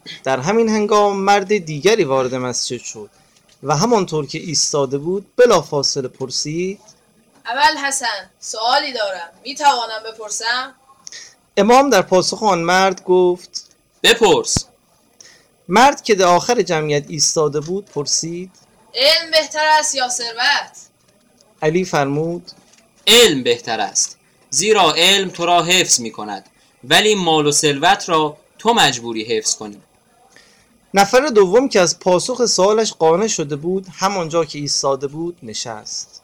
در همین هنگام مرد دیگری وارد مسجد شد و همانطور که ایستاده بود بلافاصله پرسید: ابوالحسن، سوالی دارم، می توانم بپرسم؟ امام در پاسخ آن مرد گفت: بپرس. مرد که در آخر جمعیت ایستاده بود پرسید: علم بهتر است یا ثروت؟ علی فرمود: علم بهتر است، زیرا علم تو را حفظ می کند، ولی مال و ثروت را تو مجبوری حفظ کنی. نفر دوم که از پاسخ سوالش قانع شده بود همانجا که ایستاده بود نشست.